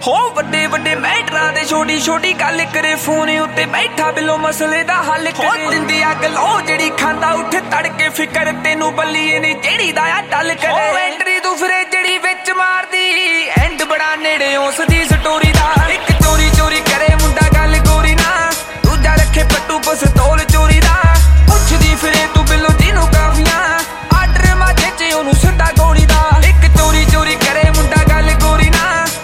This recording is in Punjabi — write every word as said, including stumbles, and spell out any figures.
ਹੋ ਵੱਡੇ ਵੱਡੇ ਮੈਟਰਾਂ ਦੇ ਛੋਟੀ ਛੋਟੀ ਗੱਲ ਕਰੇ ਫੋਨ ਉੱਤੇ ਬੈਠਾ ਬਿਲੋ ਮਸਲੇ ਦਾ ਹੱਲ ਕਰੇ ਦਿੰਦੀ ਅੱਗ ਲੋ ਜਿਹੜੀ ਖਾਂਦਾ ਉੱਠ ਤੜਕੇ ਫਿਕਰ ਤੈਨੂੰ ਬੱਲੀਏ ਨਹੀਂ ਜਿਹੜੀ ਦਾ ਆ ਟੱਲ ਕਰੇ ਐਂਟਰੀ ਤੂੰ ਫਿਰੇ ਜਿਹੜੀ ਵਿੱਚ ਮਾਰਦੀ